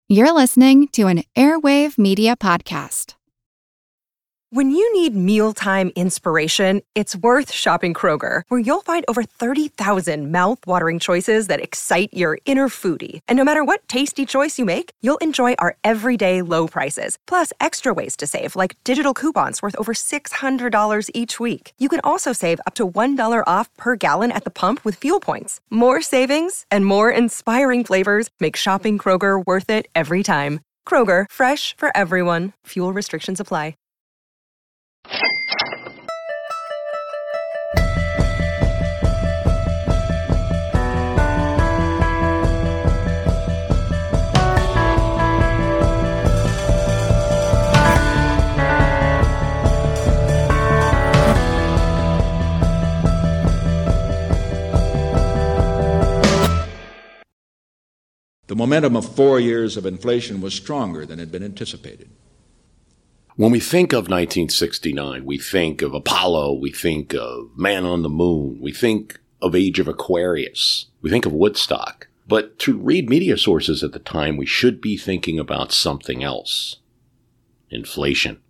You're listening to an Airwave Media Podcast. When you need mealtime inspiration, it's worth shopping Kroger, where you'll find over 30,000 mouth-watering choices that excite your inner foodie. And no matter what tasty choice you make, you'll enjoy our everyday low prices, plus extra ways to save, like digital coupons worth over $600 each week. You can also save up to $1 off per gallon at the pump with fuel points. More savings and more inspiring flavors make shopping Kroger worth it every time. Kroger, fresh for everyone. Fuel restrictions apply. The momentum of 4 years of inflation was stronger than had been anticipated. When we think of 1969, we think of Apollo, we think of Man on the Moon, we think of Age of Aquarius, we think of Woodstock. But to read media sources at the time, we should be thinking about something else. Inflation.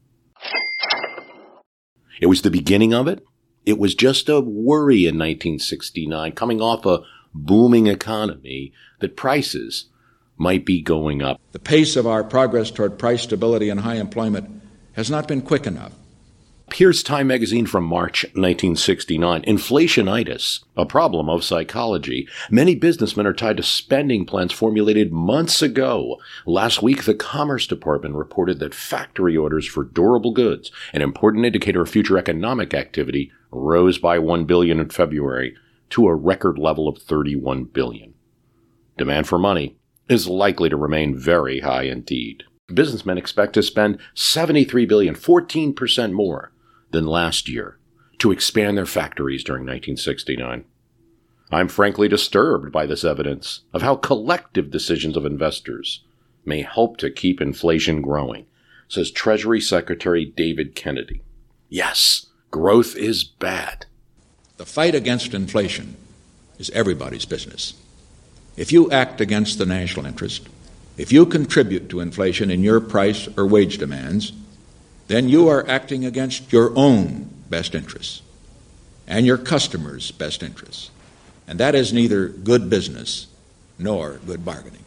It was the beginning of it. It was just a worry in 1969, coming off a booming economy, that prices might be going up. The pace of our progress toward price stability and high employment has not been quick enough. Here's Time magazine from March 1969. Inflationitis, a problem of psychology. Many businessmen are tied to spending plans formulated months ago. Last week, the Commerce Department reported that factory orders for durable goods, an important indicator of future economic activity, rose by $1 billion in February to a record level of $31 billion. Demand for money is likely to remain very high indeed. Businessmen expect to spend $73 billion, 14% more than last year, to expand their factories during 1969. I'm frankly disturbed by this evidence of how collective decisions of investors may help to keep inflation growing, says Treasury Secretary David Kennedy. Yes, growth is bad. The fight against inflation is everybody's business. If you act against the national interest, if you contribute to inflation in your price or wage demands, then you are acting against your own best interests and your customers' best interests. And that is neither good business nor good bargaining.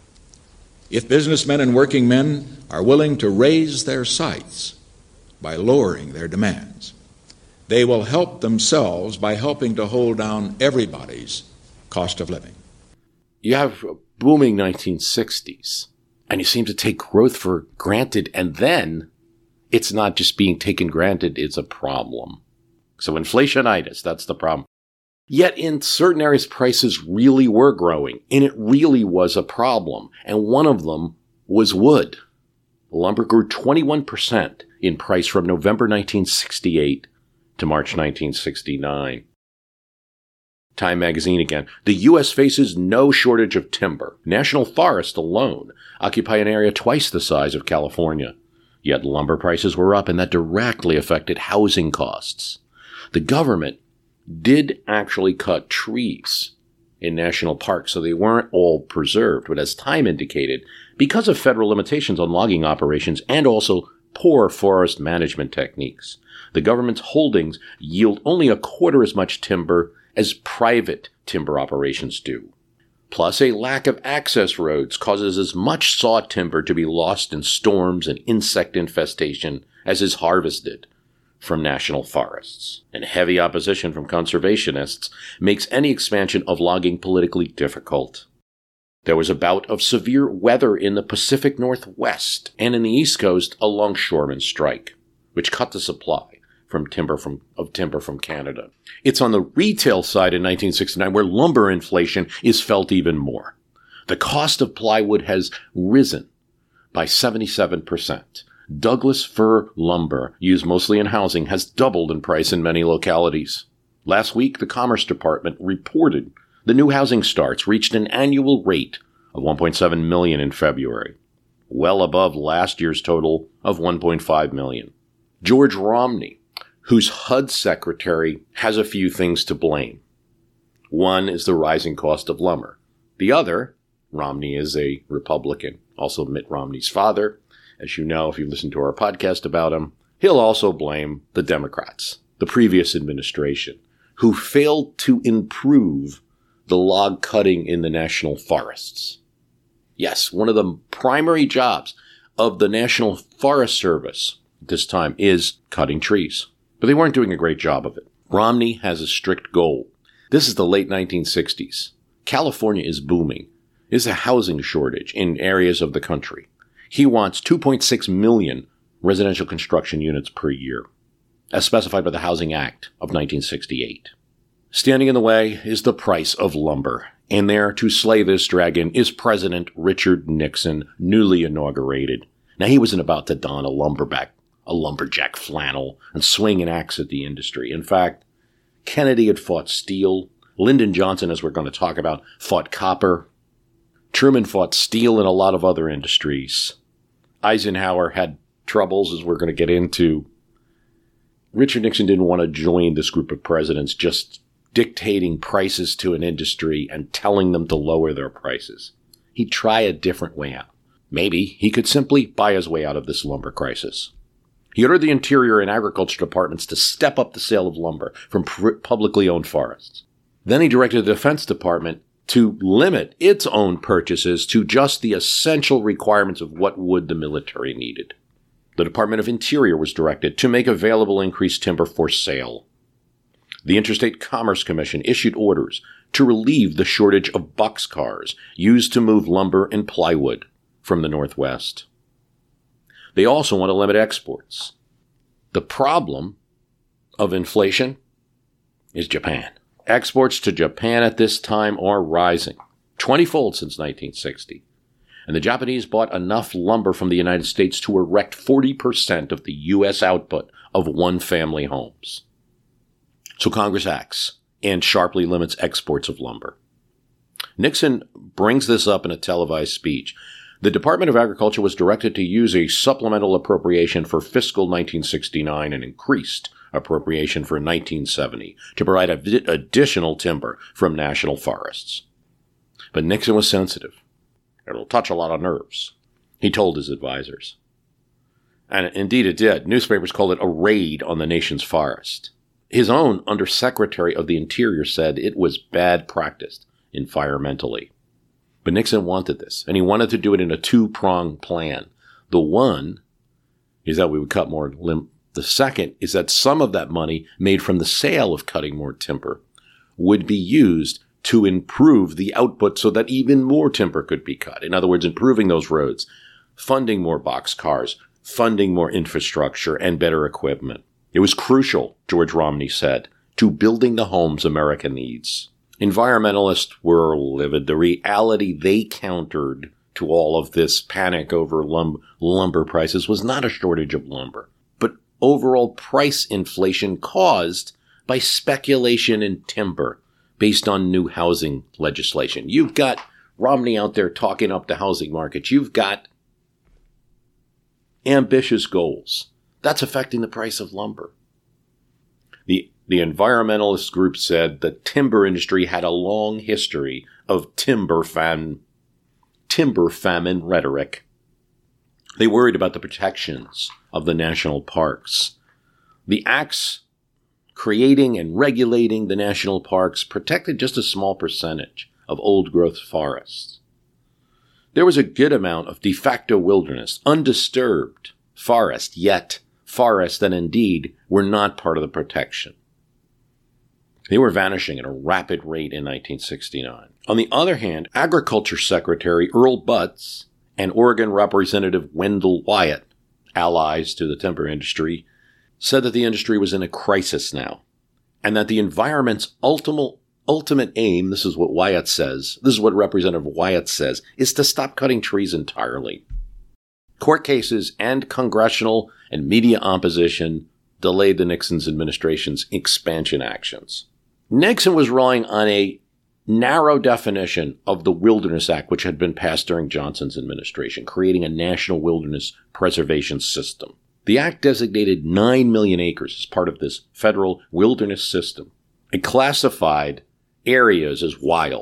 If businessmen and working men are willing to raise their sights by lowering their demands, they will help themselves by helping to hold down everybody's cost of living. You have a booming 1960s, and you seem to take growth for granted, and then it's not just being taken granted, it's a problem. So inflationitis, that's the problem. Yet in certain areas, prices really were growing, and it really was a problem, and one of them was wood. Lumber grew 21% in price from November 1968 to March 1969. Time magazine again. The U.S. faces no shortage of timber. National forests alone occupy an area twice the size of California. Yet lumber prices were up, and that directly affected housing costs. The government did actually cut trees in national parks, so they weren't all preserved. But as Time indicated, because of federal limitations on logging operations and also poor forest management techniques, the government's holdings yield only a quarter as much timber as private timber operations do. Plus, a lack of access roads causes as much saw timber to be lost in storms and insect infestation as is harvested from national forests. And heavy opposition from conservationists makes any expansion of logging politically difficult. There was a bout of severe weather in the Pacific Northwest and in the East Coast, a longshoreman strike, which cut the supply of timber from Canada. It's on the retail side in 1969 where lumber inflation is felt even more. The cost of plywood has risen by 77%. Douglas fir lumber, used mostly in housing, has doubled in price in many localities. Last week, the Commerce Department reported the new housing starts reached an annual rate of 1.7 million in February, well above last year's total of 1.5 million. George Romney, whose HUD secretary, has a few things to blame. One is the rising cost of lumber. The other Romney is a Republican. Also Mitt Romney's father. As you know, if you listen to our podcast about him, he'll also blame the Democrats, the previous administration, who failed to improve the log cutting in the national forests. Yes, one of the primary jobs of the National Forest Service at this time is cutting trees. But they weren't doing a great job of it. Romney has a strict goal. This is the late 1960s. California is booming. There's a housing shortage in areas of the country. He wants 2.6 million residential construction units per year, as specified by the Housing Act of 1968. Standing in the way is the price of lumber. And there to slay this dragon is President Richard Nixon, newly inaugurated. Now, he wasn't about to don a lumberjack flannel and swing an axe at the industry. In fact, Kennedy had fought steel. Lyndon Johnson, as we're going to talk about, fought copper. Truman fought steel and a lot of other industries. Eisenhower had troubles, as we're going to get into. Richard Nixon didn't want to join this group of presidents just dictating prices to an industry and telling them to lower their prices. He'd try a different way out. Maybe he could simply buy his way out of this lumber crisis. He ordered the Interior and Agriculture departments to step up the sale of lumber from publicly owned forests. Then he directed the Defense Department to limit its own purchases to just the essential requirements of what wood the military needed. The Department of Interior was directed to make available increased timber for sale. The Interstate Commerce Commission issued orders to relieve the shortage of boxcars used to move lumber and plywood from the Northwest. They also want to limit exports. The problem of inflation is Japan. Exports to Japan at this time are rising, 20-fold since 1960. And the Japanese bought enough lumber from the United States to erect 40% of the U.S. output of one-family homes. So Congress acts and sharply limits exports of lumber. Nixon brings this up in a televised speech. The Department of Agriculture was directed to use a supplemental appropriation for fiscal 1969 and increased appropriation for 1970 to provide additional timber from national forests. But Nixon was sensitive. It'll touch a lot of nerves, he told his advisors. And indeed it did. Newspapers called it a raid on the nation's forest. His own Undersecretary of the Interior said it was bad practice environmentally. But Nixon wanted this, and he wanted to do it in a two-pronged plan. The one is that we would cut more limb. The second is that some of that money made from the sale of cutting more timber would be used to improve the output so that even more timber could be cut. In other words, improving those roads, funding more boxcars, funding more infrastructure and better equipment. It was crucial, George Romney said, to building the homes America needs. Environmentalists were livid. The reality they countered to all of this panic over lumber prices was not a shortage of lumber, but overall price inflation caused by speculation in timber based on new housing legislation. You've got Romney out there talking up the housing market. You've got ambitious goals. That's affecting the price of lumber. The environmentalist group said the timber industry had a long history of timber famine rhetoric. They worried about the protections of the national parks. The acts creating and regulating the national parks protected just a small percentage of old-growth forests. There was a good amount of de facto wilderness, undisturbed forest, yet forests that indeed were not part of the protection. They were vanishing at a rapid rate in 1969. On the other hand, Agriculture Secretary Earl Butz and Oregon Representative Wendell Wyatt, allies to the timber industry, said that the industry was in a crisis now, and that the environment's ultimate aim, this is what Wyatt says, this is what Representative Wyatt says, is to stop cutting trees entirely. Court cases and congressional and media opposition delayed the Nixon administration's expansion actions. Nixon was relying on a narrow definition of the Wilderness Act, which had been passed during Johnson's administration, creating a national wilderness preservation system. The act designated 9 million acres as part of this federal wilderness system. It classified areas as wild.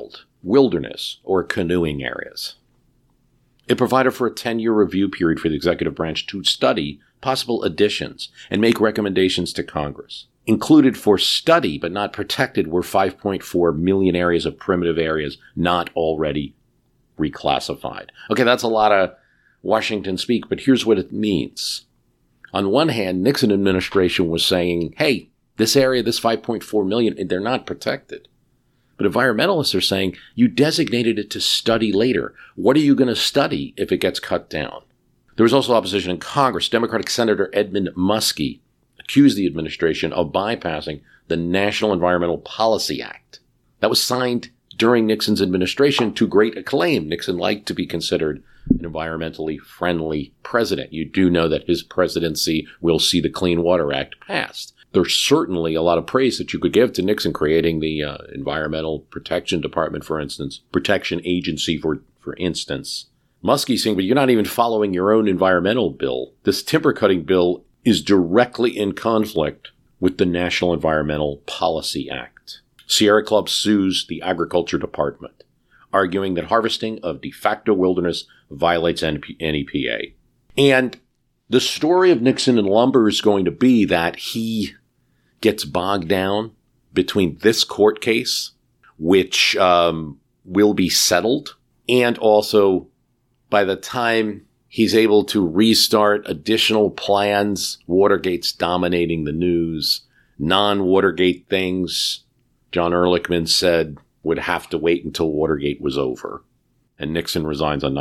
wilderness or canoeing areas. It provided for a 10-year review period for the executive branch to study possible additions and make recommendations to Congress. Included for study but not protected were 5.4 million areas of primitive areas not already reclassified. Okay, that's a lot of Washington speak, but here's what it means. On one hand, Nixon administration was saying, hey, this area, this 5.4 million, they're not protected. But environmentalists are saying, you designated it to study later. What are you going to study if it gets cut down? There was also opposition in Congress. Democratic Senator Edmund Muskie accused the administration of bypassing the National Environmental Policy Act. That was signed during Nixon's administration to great acclaim. Nixon liked to be considered an environmentally friendly president. You do know that his presidency will see the Clean Water Act passed. There's certainly a lot of praise that you could give to Nixon creating the Environmental Protection Department, for instance, Protection Agency, for instance. Muskie saying, but you're not even following your own environmental bill. This timber cutting bill is directly in conflict with the National Environmental Policy Act. Sierra Club sues the Agriculture Department, arguing that harvesting of de facto wilderness violates NEPA. And the story of Nixon and lumber is going to be that he gets bogged down between this court case, which will be settled, and also by the time he's able to restart additional plans, Watergate's dominating the news, non-Watergate things, John Ehrlichman said, would have to wait until Watergate was over. And Nixon resigns in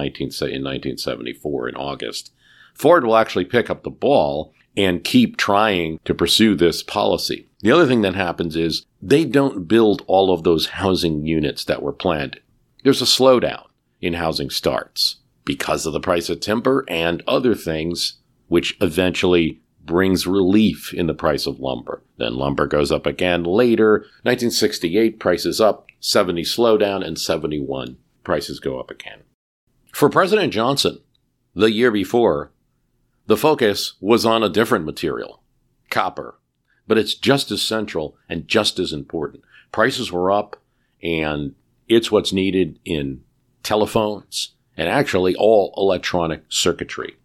1974 in August. Ford will actually pick up the ball and keep trying to pursue this policy. The other thing that happens is they don't build all of those housing units that were planned. There's a slowdown in housing starts because of the price of timber and other things, which eventually brings relief in the price of lumber. Then lumber goes up again later. 1968, prices up, 70 slowdown, and 71, prices go up again. For President Johnson, the year before, the focus was on a different material, copper. But it's just as central and just as important. Prices were up, and it's what's needed in telephones and actually all electronic circuitry.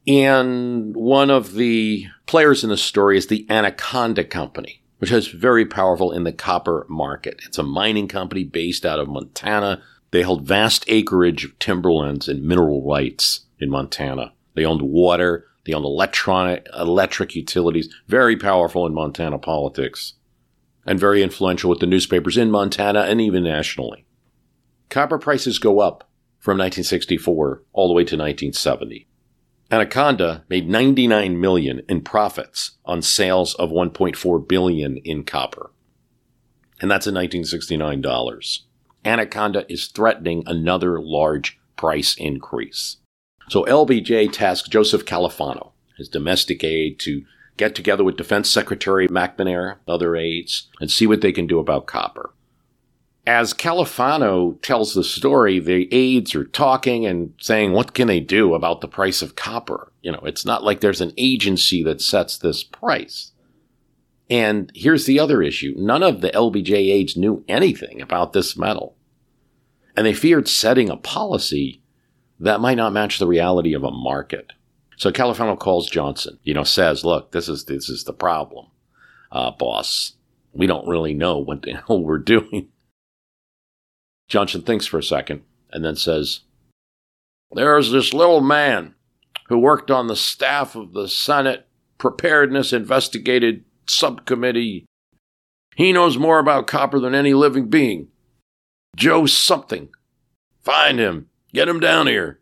And one of the players in the story is the Anaconda Company, which is very powerful in the copper market. It's a mining company based out of Montana. They held vast acreage of timberlands and mineral rights in Montana. They owned water. They owned electric utilities. Very powerful in Montana politics. And very influential with the newspapers in Montana and even nationally. Copper prices go up from 1964 all the way to 1970. Anaconda made $99 million in profits on sales of $1.4 billion in copper. And that's in 1969 dollars. Anaconda is threatening another large price increase. So LBJ tasked Joseph Califano, his domestic aide, to get together with Defense Secretary McNamara, other aides, and see what they can do about copper. As Califano tells the story, the aides are talking and saying, what can they do about the price of copper? You know, it's not like there's an agency that sets this price. And here's the other issue. None of the LBJ aides knew anything about this metal. And they feared setting a policy that might not match the reality of a market. So Califano calls Johnson, says, look, this is the problem, boss. We don't really know what the hell we're doing. Johnson thinks for a second and then says, there's this little man who worked on the staff of the Senate Preparedness Investigated Subcommittee. He knows more about copper than any living being. Joe something. Find him. Get him down here.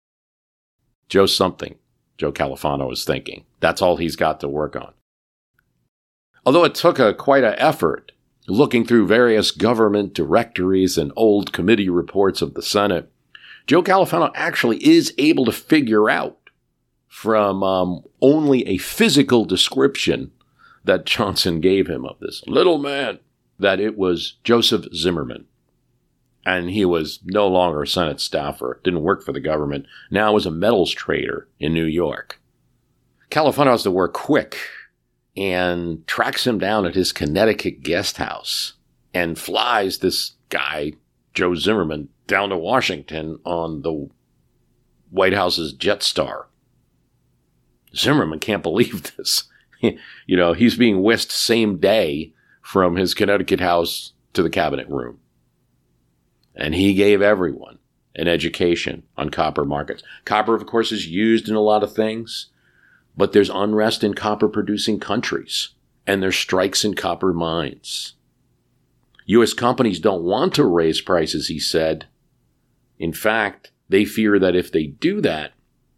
Joe something, Joe Califano is thinking. That's all he's got to work on. Although it took quite an effort, looking through various government directories and old committee reports of the Senate, Joe Califano actually is able to figure out from only a physical description that Johnson gave him of this little man that it was Joseph Zimmerman. And he was no longer a Senate staffer, didn't work for the government, now was a metals trader in New York. Califano has to work quick and tracks him down at his Connecticut guest house and flies this guy Joe Zimmerman down to Washington on the White House's Jetstar. Zimmerman can't believe this. He's being whisked same day from his Connecticut house to the cabinet room. And he gave everyone an education on copper markets. Copper, of course, is used in a lot of things, but there's unrest in copper-producing countries, and there's strikes in copper mines. U.S. companies don't want to raise prices, he said. In fact, they fear that if they do that,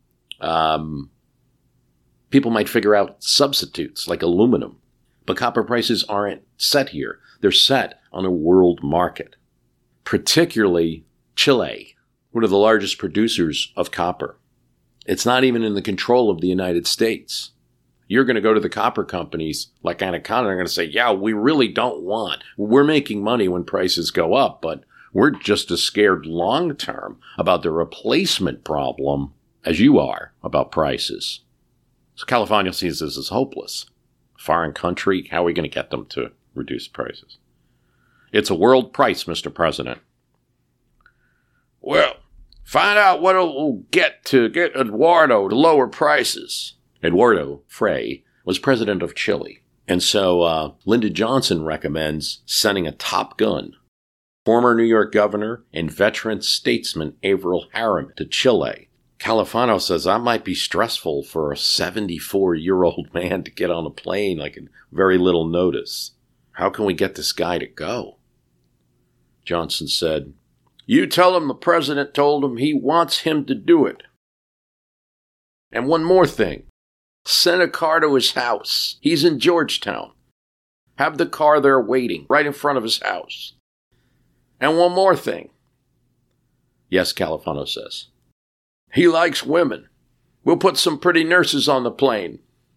people might figure out substitutes like aluminum. But copper prices aren't set here. They're set on a world market, particularly Chile, one of the largest producers of copper. It's not even in the control of the United States. You're going to go to the copper companies like Anaconda, they're going to say, yeah, we really don't want. We're making money when prices go up, but we're just as scared long term about the replacement problem as you are about prices. So California sees this as hopeless. Foreign country, how are we going to get them to reduce prices? It's a world price, Mr. President. Well, find out what it'll get to get Eduardo to lower prices. Eduardo Frei was president of Chile. And so Lyndon Johnson recommends sending a top gun, former New York governor and veteran statesman Averell Harriman, to Chile. Califano says that might be stressful for a 74-year-old man to get on a plane like in very little notice. How can we get this guy to go? Johnson said, you tell him the president told him he wants him to do it. And one more thing. Send a car to his house. He's in Georgetown. Have the car there waiting right in front of his house. And one more thing. Yes, Califano says. He likes women. We'll put some pretty nurses on the plane.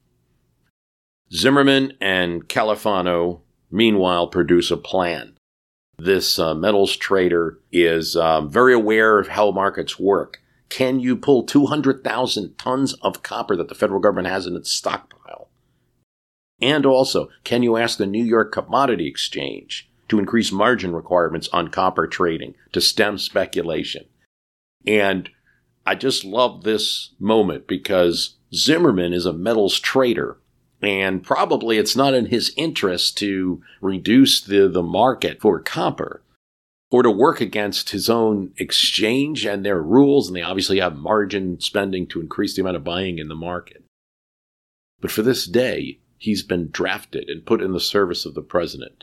Zimmerman and Califano, meanwhile, produce a plan. This metals trader is very aware of how markets work. Can you pull 200,000 tons of copper that the federal government has in its stockpile? And also, can you ask the New York Commodity Exchange to increase margin requirements on copper trading to stem speculation? And I just love this moment because Zimmerman is a metals trader, and probably it's not in his interest to reduce the market for copper or to work against his own exchange and their rules, and they obviously have margin spending to increase the amount of buying in the market. But for this day, he's been drafted and put in the service of the president,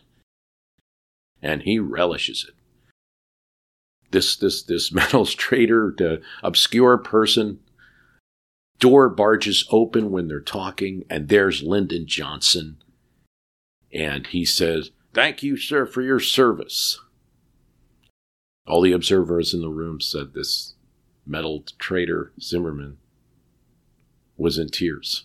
and he relishes it. This metals trader, the obscure person, door barges open when they're talking, and there's Lyndon Johnson. And he says, thank you, sir, for your service. All the observers in the room said this metal trader, Zimmerman, was in tears.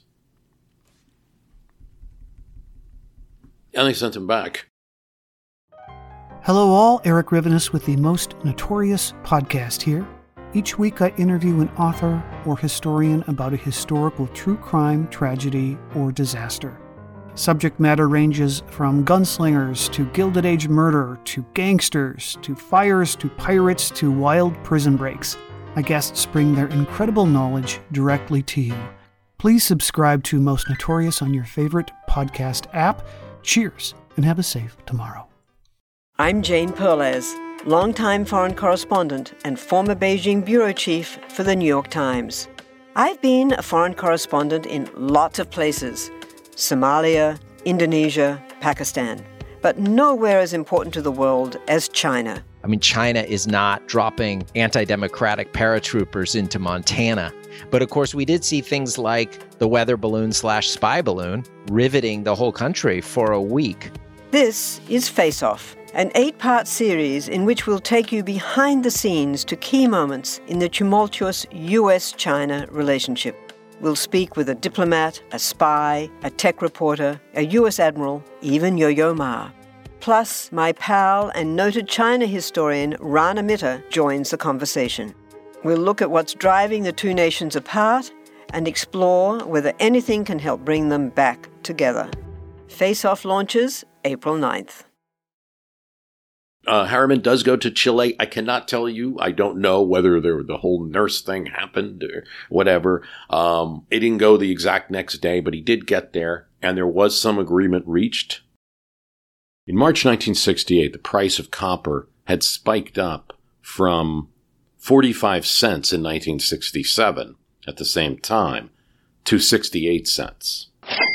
And they sent him back. Hello all, Eric Rivenes with the Most Notorious podcast here. Each week I interview an author or historian about a historical true crime, tragedy, or disaster. Subject matter ranges from gunslingers to Gilded Age murder to gangsters to fires to pirates to wild prison breaks. My guests bring their incredible knowledge directly to you. Please subscribe to Most Notorious on your favorite podcast app. Cheers, and have a safe tomorrow. I'm Jane Perlez, longtime foreign correspondent and former Beijing bureau chief for the New York Times. I've been a foreign correspondent in lots of places: Somalia, Indonesia, Pakistan, but nowhere as important to the world as China. I mean, China is not dropping anti-democratic paratroopers into Montana. But of course, we did see things like the weather balloon / spy balloon riveting the whole country for a week. This is Face Off, an 8-part series in which we'll take you behind the scenes to key moments in the tumultuous U.S.-China relationship. We'll speak with a diplomat, a spy, a tech reporter, a U.S. admiral, even Yo-Yo Ma. Plus, my pal and noted China historian Rana Mitter joins the conversation. We'll look at what's driving the two nations apart and explore whether anything can help bring them back together. Face Off launches April 9th. Harriman does go to Chile. I cannot tell you. I don't know whether the whole nurse thing happened or whatever. It didn't go the exact next day, but he did get there, and there was some agreement reached. In March 1968, the price of copper had spiked up from 45 cents in 1967 at the same time to 68 cents.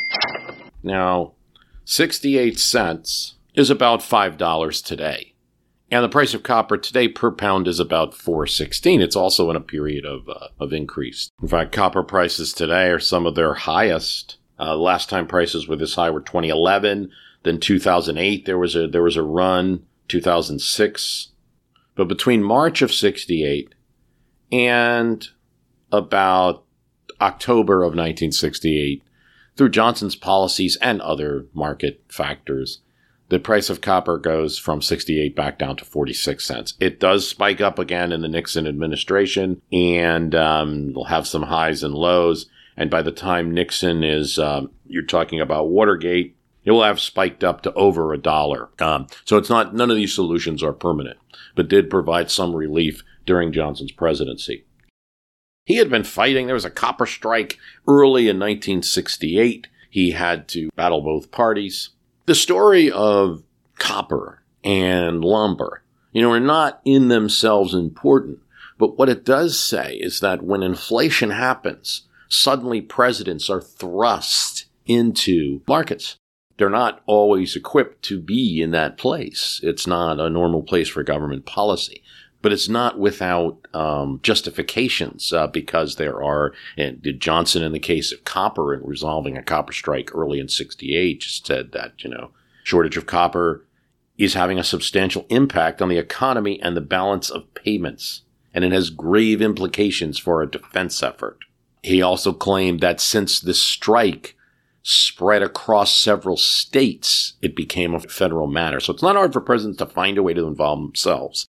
Now, 68 cents is about $5 today. And the price of copper today per pound is about $4.16. It's also in a period of increase. In fact, copper prices today are some of their highest. Last time prices were this high were 2011. Then 2008, there was a run. 2006. But between March of 68 and about October of 1968, through Johnson's policies and other market factors, the price of copper goes from 68 back down to 46 cents. It does spike up again in the Nixon administration, and we'll have some highs and lows. And by the time Nixon is, you're talking about Watergate, it will have spiked up to over $1. So it's not, none of these solutions are permanent, but did provide some relief during Johnson's presidency. He had been fighting. There was a copper strike early in 1968. He had to battle both parties. The story of copper and lumber, are not in themselves important. But what it does say is that when inflation happens, suddenly presidents are thrust into markets. They're not always equipped to be in that place. It's not a normal place for government policy. But it's not without justifications because there are, and Johnson in the case of copper and resolving a copper strike early in 68 just said that, shortage of copper is having a substantial impact on the economy and the balance of payments, and it has grave implications for a defense effort. He also claimed that since the strike spread across several states, it became a federal matter. So it's not hard for presidents to find a way to involve themselves.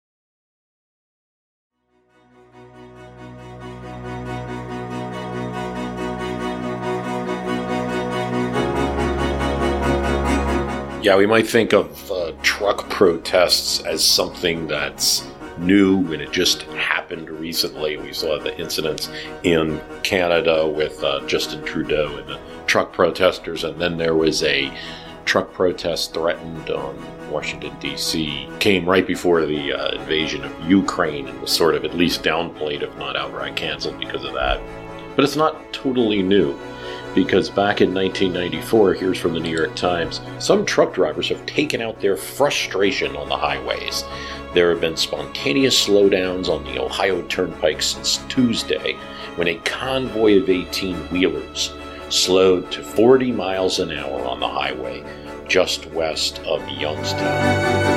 Yeah, we might think of truck protests as something that's new and it just happened recently. We saw the incidents in Canada with Justin Trudeau and the truck protesters, and then there was a truck protest threatened on Washington, D.C. Came right before the invasion of Ukraine and was sort of at least downplayed, if not outright canceled because of that. But it's not totally new. Because back in 1994, here's from the New York Times, some truck drivers have taken out their frustration on the highways. There have been spontaneous slowdowns on the Ohio Turnpike since Tuesday, when a convoy of 18-wheelers slowed to 40 miles an hour on the highway just west of Youngstown.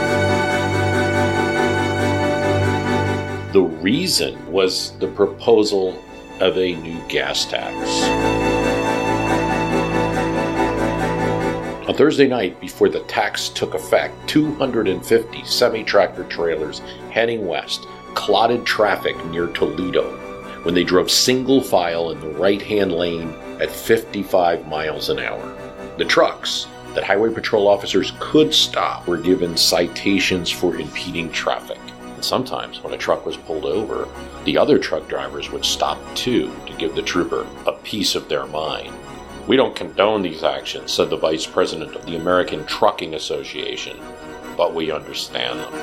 The reason was the proposal of a new gas tax. On Thursday night, before the tax took effect, 250 semi-tractor trailers heading west clotted traffic near Toledo when they drove single file in the right-hand lane at 55 miles an hour. The trucks that highway patrol officers could stop were given citations for impeding traffic. And sometimes when a truck was pulled over, the other truck drivers would stop too to give the trooper a piece of their mind. "We don't condone these actions," said the vice president of the American Trucking Association, "but we understand them."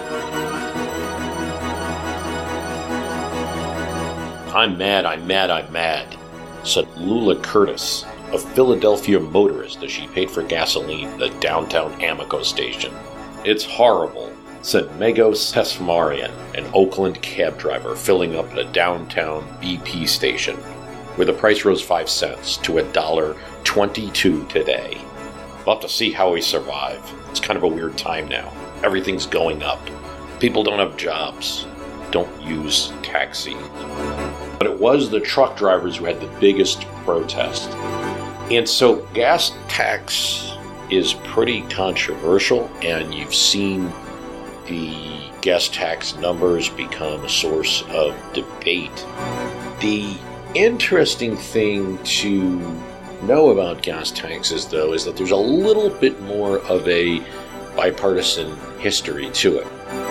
I'm mad, said Lula Curtis, a Philadelphia motorist, as she paid for gasoline at the downtown Amoco station. "It's horrible," said Megos Tesmarian, an Oakland cab driver filling up at a downtown BP station, where the price rose 5 cents to $1.22 today. We'll have to see how we survive. It's kind of a weird time now. Everything's going up. People don't have jobs. Don't use taxis. But it was the truck drivers who had the biggest protest. And so gas tax is pretty controversial, and you've seen the gas tax numbers become a source of debate. The interesting thing to know about gas taxes, though, is that there's a little bit more of a bipartisan history to it.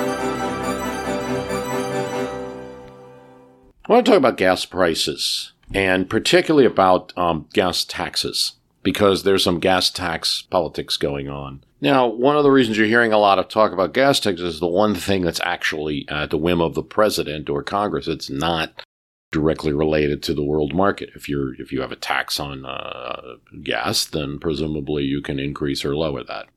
I want to talk about gas prices, and particularly about gas taxes, because there's some gas tax politics going on. Now, one of the reasons you're hearing a lot of talk about gas taxes is the one thing that's actually at the whim of the president or Congress. It's not directly related to the world market. If you have a tax on gas, then presumably you can increase or lower that.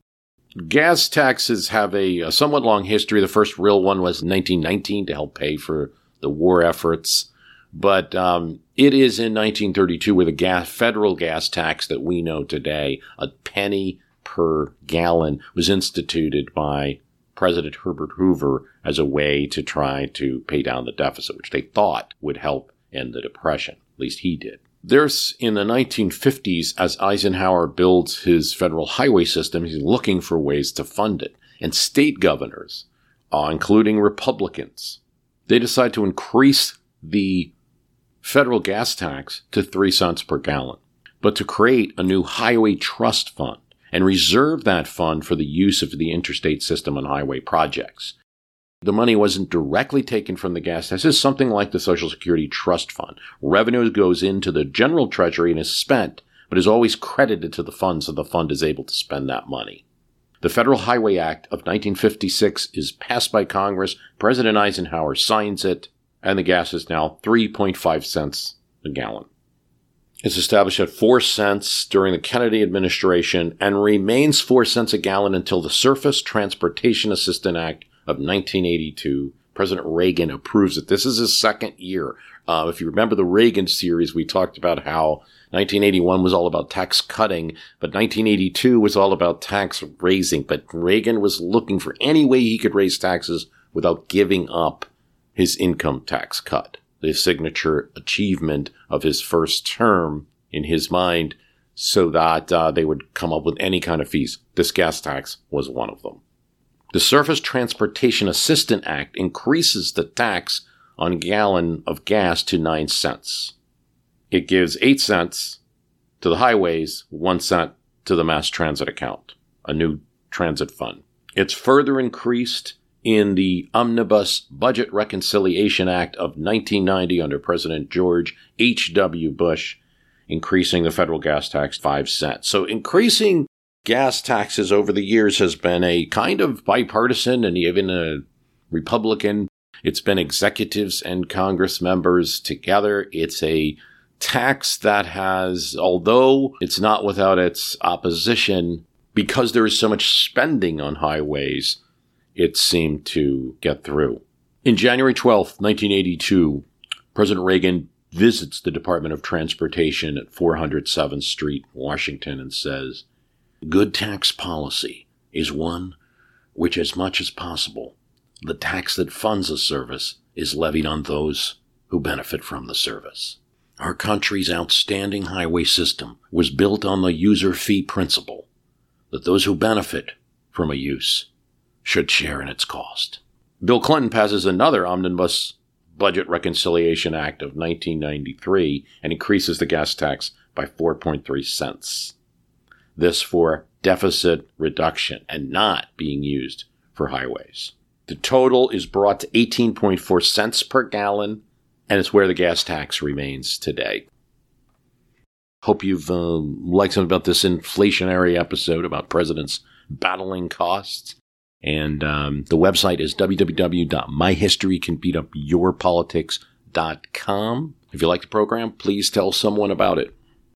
Gas taxes have a somewhat long history. The first real one was in 1919 to help pay for the war efforts. But it is in 1932 with a federal gas tax that we know today, a penny per gallon, was instituted by President Herbert Hoover as a way to try to pay down the deficit, which they thought would help end the Depression. At least he did. There's, in the 1950s, as Eisenhower builds his federal highway system, he's looking for ways to fund it. And state governors, including Republicans, they decide to increase the federal gas tax to 3 cents per gallon, but to create a new highway trust fund and reserve that fund for the use of the interstate system on highway projects. The money wasn't directly taken from the gas tax. It's something like the Social Security Trust Fund. Revenue goes into the general treasury and is spent, but is always credited to the fund so the fund is able to spend that money. The Federal Highway Act of 1956 is passed by Congress. President Eisenhower signs it, and the gas is now 3.5 cents a gallon. It's established at 4 cents during the Kennedy administration and remains 4 cents a gallon until the Surface Transportation Assistance Act of 1982. President Reagan approves it. This is his second year. If you remember the Reagan series, we talked about how 1981 was all about tax cutting, but 1982 was all about tax raising. But Reagan was looking for any way he could raise taxes without giving up his income tax cut, the signature achievement of his first term in his mind, so that they would come up with any kind of fees. This gas tax was one of them. The Surface Transportation Assistance Act increases the tax on a gallon of gas to 9 cents. It gives 8 cents to the highways, 1 cent to the mass transit account, a new transit fund. It's further increased in the Omnibus Budget Reconciliation Act of 1990 under President George H.W. Bush, increasing the federal gas tax 5 cents. So increasing gas taxes over the years has been a kind of bipartisan and even a Republican. It's been executives and Congress members together. It's a tax that has, although it's not without its opposition, because there is so much spending on highways, it seemed to get through. In January 12th, 1982, President Reagan visits the Department of Transportation at 407th Street, Washington, and says, "Good tax policy is one which, as much as possible, the tax that funds a service is levied on those who benefit from the service. Our country's outstanding highway system was built on the user fee principle, that those who benefit from a use should share in its cost." Bill Clinton passes another Omnibus Budget Reconciliation Act of 1993 and increases the gas tax by 4.3 cents. This for deficit reduction and not being used for highways. The total is brought to 18.4 cents per gallon, and it's where the gas tax remains today. Hope you've liked something about this inflationary episode about presidents battling costs. And the website is www.myhistorycanbeatupyourpolitics.com. If you like the program, please tell someone about it.